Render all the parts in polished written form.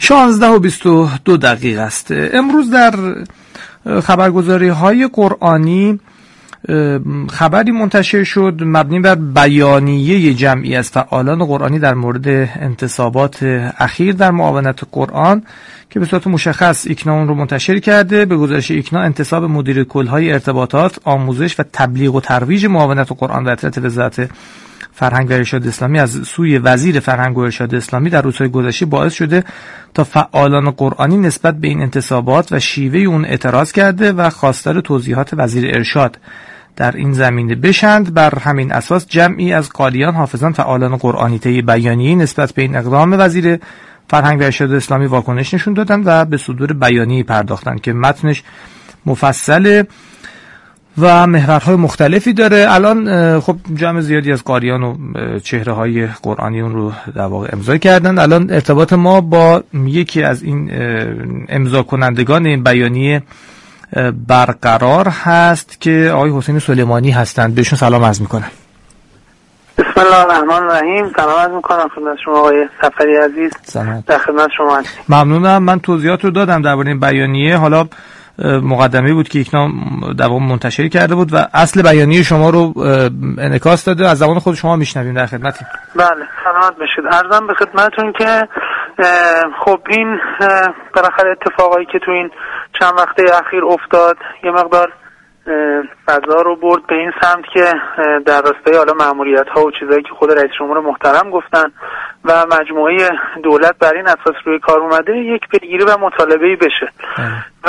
16:22 است. امروز در خبرگزاری‌های قرآنی خبری منتشر شد مبنی بر بیانیه جمعی از فعالان قرآنی در مورد انتصابات اخیر در معاونت قرآن که به صورت مشخص ایکنا اون رو منتشر کرده. به گزارش ایکنا، انتصاب مدیر کل‌های ارتباطات، آموزش و تبلیغ و ترویج معاونت قرآن و اطلاعات وزارت فرهنگ و ارشاد اسلامی از سوی وزیر فرهنگ و ارشاد اسلامی در روزهای گذشته باعث شده تا فعالان قرآنی نسبت به این انتصابات و شیوه اون اعتراض کرده و خواستار توضیحات وزیر ارشاد در این زمینه بشند. بر همین اساس جمعی از قاریان، حافظان، فعالان قرآنی طی بیانیه‌ای نسبت به این اقدام وزیر فرهنگ و ارشاد اسلامی واکنش نشون دادند و به صدور بیانیه‌ای پرداختند که متنش مفصله و محورهای مختلفی داره. الان خب جمع زیادی از قاریان و چهره‌های قرآنی اون رو در واقع امضا کردن. الان ارتباط ما با یکی از این امضا کنندگان این بیانیه برقرار هست که آقای حسین سلیمانی هستند. بهشون سلام عرض میکنم. بسم الله الرحمن الرحیم. سلام عرض میکنم خدمت شما آقای سفری عزیز. در خدمت شما هستم. ممنونم. من توضیحات رو دادم درباره این بیانیه. حالا مقدمه بود که ایکنا در واقع منتشر کرده بود و اصل بیانیه شما رو انعکاس داده. از زبان خود شما میشنویم. در خدمتیم. بله سلامت باشید. عرضم به خدمتتون که خب این بالاخره اتفاقایی که تو این چند وقته اخیر افتاد یه مقدار فضا رو برد به این سمت که در راستای حالا مأموریت‌ها و چیزایی که خود رئیس جمهور محترم گفتن و مجموعه دولت بر این اساس روی کار اومده یک پیگیری و مطالبه‌ای بشه و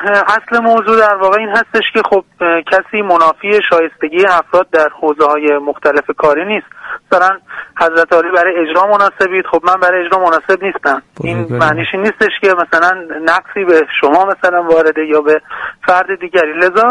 اصل موضوع در واقع این هستش که خب کسی منافی شایستگی افراد در حوزه‌های مختلف کاری نیست. مثلا حضرت علی برای اجرا مناسبید، خب من برای اجرا مناسب نیستم. این معنیش نیستش که مثلا نقصی به شما مثلا وارده یا به فرد دیگری. لذا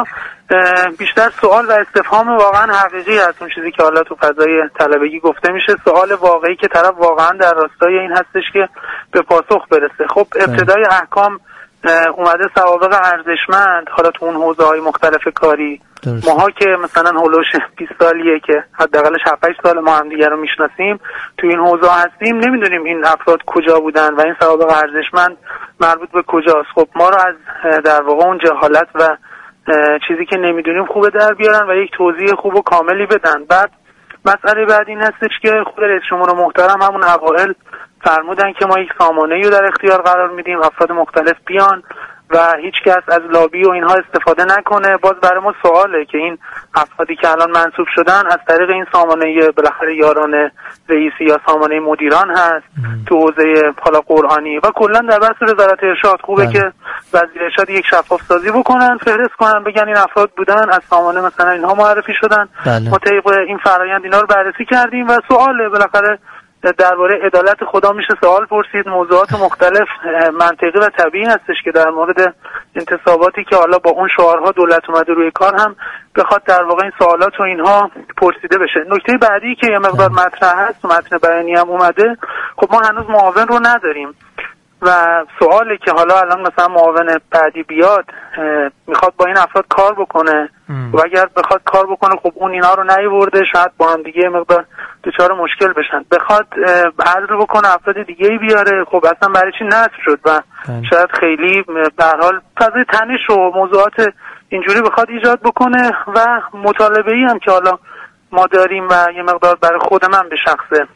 بیشتر سوال و استفهام واقعا حقیقی هست. اون چیزی که حالا تو فضای طلبگی گفته میشه سوال واقعی که طرف واقعا در راستای این هستش که به پاسخ برسه. خب ابتدای احکام اومده سوابق ارزشمند حالا تو اون حوزه‌های مختلف کاری. ماها که مثلا هولوش 20 سالیه که حداقلش 7-8 سال ما هم دیگه رو میشناسیم تو این حوزه هستیم، نمیدونیم این افراد کجا بودن و این سوابق ارزشمند مربوط به کجاست. خب ما رو از در واقع اون جهالت و چیزی که نمیدونیم خوبه در بیارن و یک توضیح خوب و کاملی بدن. بعد مسئله بعد این هستش که خود رئیس جمهور محترم همون اوائل فرمودن که ما یک سامانه‌ای رو در اختیار قرار میدیم، افراد مختلف بیان و هیچ کس از لابی و اینها استفاده نکنه. باز برای ما سواله که این افرادی که الان منصوب شدن از طریق این سامانه بالاخره یاران رئیسی یا سامانه مدیران هست تو حوزه حالا قرآنی و کلا در بحث وزارت ارشاد خوبه که وزیر ارشاد یک شفاف سازی بکنن، فهرست کنن، بگن این افراد بودن از سامانه مثلا اینها معرفی شدن. ما طبق این فرآیند اینا رو بررسی کردیم و سواله بالاخره درباره عدالت خدا میشه سوال پرسید. موضوعات مختلف منطقی و طبیعی هستش که در مورد انتصاباتی که حالا با اون شعارها دولت اومده روی کار هم بخواد در واقع این سوالات و اینها پرسیده بشه. نکته بعدی که یه مقدار مطرح هست و متن بیانیه هم اومده، خب ما هنوز معاون رو نداریم و سوالی که حالا الان مثلا معاون بعدی بیاد میخواد با این افراد کار بکنه و اگر بخواد کار بکنه خب اون اینا رو نیورده شاید با هم دیگه مقدار دچار مشکل بشن. بخواد عرض بکنه افراد دیگه‌ای بیاره خب اصلا برای چی نصب شد و شاید خیلی به هر حال فضای تنش و موضوعات اینجوری بخواد ایجاد بکنه. و مطالبه‌ای هم که حالا ما داریم و یه مقدار برای خود من به شخصه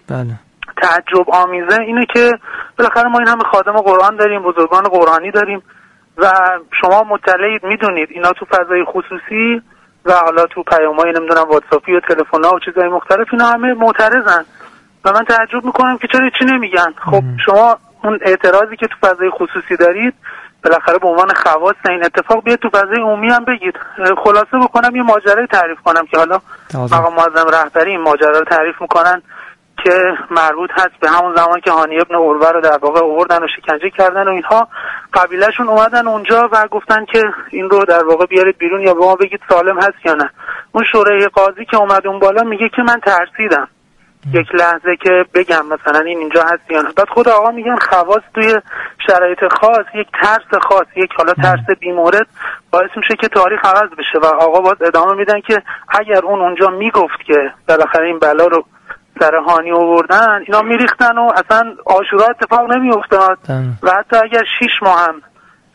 تعجب آمیزه اینه که بالاخره ما این همه خادم قرآن داریم، بزرگان قرآنی داریم و شما مطلعید میدونید اینا تو فضای خصوصی و حالا تو پیام‌های نمیدونم واتساپی و تلفن‌ها و چیزهای مختلف اینا همه معترضن و من تعجب میکنم که چرا چی نمیگن. خب شما اون اعتراضی که تو فضای خصوصی دارید بالاخره به عنوان خواص این اتفاق بیاد تو فضای عمومی هم بگید. خلاصه بکنم یه ماجرای تعریف کنم که حالا مقام معظم رهبری این ماجرا رو تعریف میکنن که مربوط هست به همون زمان که هانی ابن عروه رو در واقع آوردن و شکنجه کردن و اینها. قبیلهشون اومدن اونجا و گفتن که این رو در واقع بیارید بیرون یا به ما بگید سالم هست یا نه. اون شورای قاضی که اومد اون بالا میگه که من ترسیدم یک لحظه که بگم مثلا این اینجا هست یا نه. بعد خود آقا میگن خواص توی شرایط خاص یک ترس خاص، یک حالا ترس بیمورد باعث میشه که تاریخ عوض بشه و آقا باز ادامه میدن که اگر اون اونجا میگفت که بالاخره این بلا رو سر هانی آوردن اینا میریختن و اصلا عاشورا اتفاق نمیافتاد و حتی اگر 6 ماه هم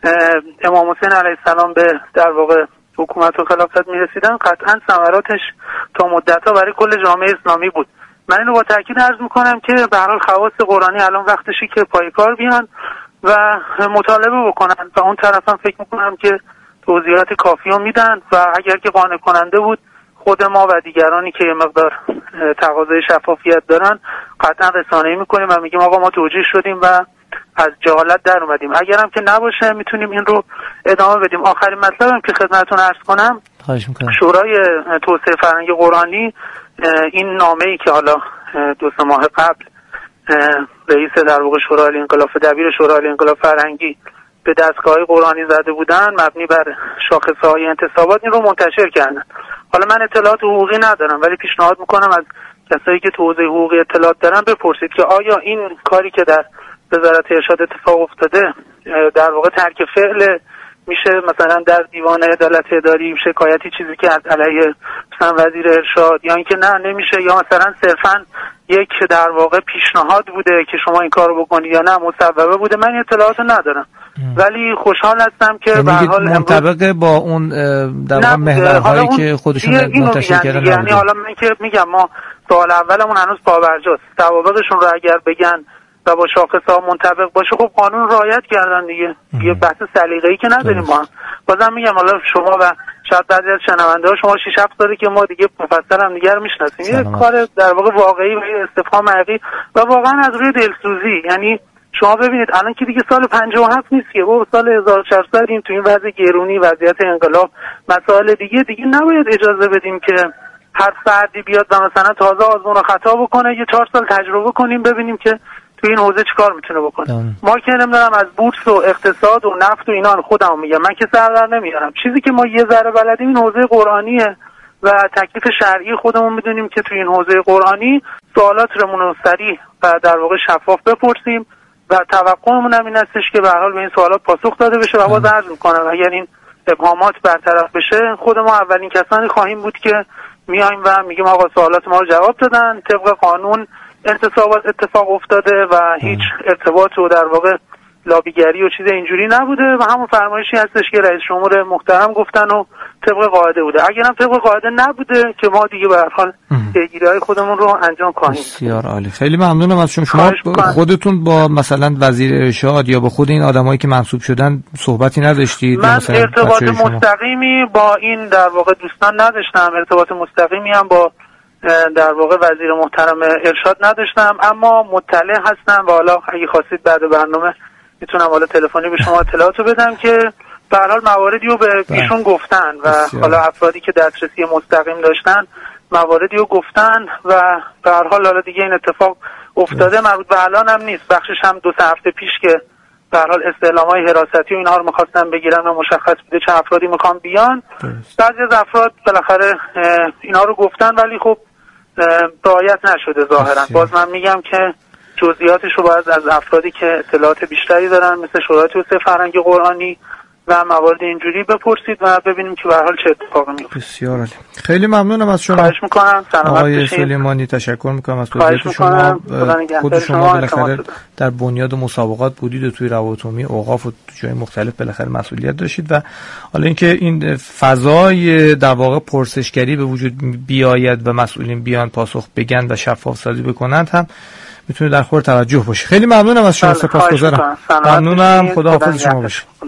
امام حسین علیه السلام به در واقع حکومت و خلافت میرسیدن قطعا ثمراتش تا مدت‌ها برای کل جامعه اسلامی بود. من اینو با تاکید عرض میکنم که به هر حال خواص قرآنی الان وقتشه که پای کار بیان و مطالبه بکنن و اون طرف هم فکر میکنم که توضیحات کافی رو میدن و اگر که قانع کننده بود خود ما و دیگرانی که یه مقدار تقاضای شفافیت دارن قطعا رسانه‌ای میکنیم و میگیم آقا ما توجیه شدیم و از جهالت در اومدیم. اگرم که نباشه میتونیم این رو ادامه بدیم. آخرین مطلبم که خدمتتون عرض کنم، شورای توسعه فرهنگ قرآنی این نامه‌ای که حالا 2 ماه قبل رئیس در واقع شورای انقلاب دبیر شورای انقلاب فرهنگی به دستگاه قرآنی زده بودن مبنی بر شاخصه‌های انتصابات این رو منتشر کردن. حالا من اطلاعات حقوقی ندارم ولی پیشنهاد میکنم از کسایی که تو حوزه حقوقی اطلاعات دارن بپرسید که آیا این کاری که در وزارت ارشاد اتفاق افتاده در واقع ترک فعل میشه مثلا در دیوان عدالت اداری شکایتی چیزی که از علیه مثلا وزیر ارشاد یا اینکه نه نمیشه یا مثلا صرفا یک در واقع پیشنهاد بوده که شما این کارو بکنید یا نه مصوبه بوده. من اطلاعاتو ندارم ولی خوشحال هستم که به هر حال منطبق با اون در واقع محورهایی که خودشون منتشر کردن. یعنی حالا من که میگم ما سوال اولمون هنوز پابرجاست، توابقشون رو اگر بگن و با شاخص‌ها منطبق باشه خب قانون رعایت کردن دیگه. یه بحث سلیقه‌ای که نداریم ما. بازم میگم حالا شما و شاید بعضی از شنونده‌ها شما 6-7 ساله که ما دیگه مفصل هم دیگه رو میشناسیم. یه کار در واقع واقعی و استفهام حقیقی و واقعا از روی دلسوزی. یعنی شما ببینید الان که دیگه سال 57 نیست که با سال 1400 این تو این وضع گرونی وضعیت انقلاب مسائل دیگه نباید اجازه بدیم که هر فردی بیاد و مثلا تازه آزمون و خطا بکنه. یه 4 سال تجربه کنیم ببینیم که تو این حوزه چیکار میتونه بکنه. ما که نمیدونم از بورس و اقتصاد و نفت و اینا خودم میگم، من که سر در نمیارم. چیزی که ما یه ذره بلدیم این حوزه قرآنیه و تکلیف شرعی خودمون میدونیم که تو این حوزه قرآنی سوالاتمون رو سریع و در واقع شفاف بپرسیم و توقعمون هم این هستش که به هر حال به این سوالات پاسخ داده بشه و باز عرض میکنم اگر این ابهامات برطرف بشه خود ما اولین کسانی خواهیم بود که میایم و میگیم آقا سوالات ما رو جواب دادن، طبق قانون انتصابات اتفاق افتاده و هیچ ارتباط و در واقع لابیگری و چیز اینجوری نبوده و همون فرمایشی هستش که رئیس جمهور محترم گفتن و طبق قاعده بوده. اگر هم طبق قاعده نبوده که ما دیگه به هر حال پیگیری‌های خودمون رو انجام خواهیم. بسیار عالی. خیلی ممنونم از شما. خودتون با مثلا وزیر ارشاد یا با خود این آدمایی که منصوب شدن صحبتی نداشتید؟ من ارتباط مستقیمی با این در واقع دوستان نداشتم، ارتباط مستقیمی هم با در واقع وزیر محترم ارشاد نداشتم، اما مطلع هستم و حالا اگه خواستید بعد برنامه میتونم حالا تلفنی به شما اطلاعاتو بدم که به هر حال مواردی رو به ایشون گفتن و حالا افرادی که دسترسی مستقیم داشتن مواردی رو گفتن و به هر حال حالا دیگه این اتفاق افتاده مربوط به الان هم نیست. بخشش هم 2-3 هفته پیش که به هر حال استعلام‌های حراستی و اینها رو می‌خواستن بگیرن و مشخص بوده چه افرادی می‌خوان بیان. بعضی از افراد بالاخره اینا رو گفتن ولی خب رعایت نشده ظاهرا. باز من میگم که جزئیاتش رو باید از افرادی که اطلاعات بیشتری دارن مثل شورای توسعه فرهنگ قرآنی و موارد اینجوری بپرسید و ببینیم که به هر حال چه اتفاقی میفته. بسیار عالی. خیلی ممنونم از شما. خواهش می‌کنم. سلامت آقای سلیمانی تشکر می‌کنم از توضیحات شما. خود شما بالاخره در بنیاد مسابقات بودید و توی روابط عمومی اوقاف و جای مختلف بالاخره مسئولیت داشتید و حالا اینکه این فضای در واقع پرسشگری به وجود بیاید و مسئولین بیان پاسخ بگن و شفاف سازی بکنند هم میتونه در خور توجه باشه. خیلی ممنونم از شما. سپاسگزارم. ممنونم. خداحافظ شما باشه.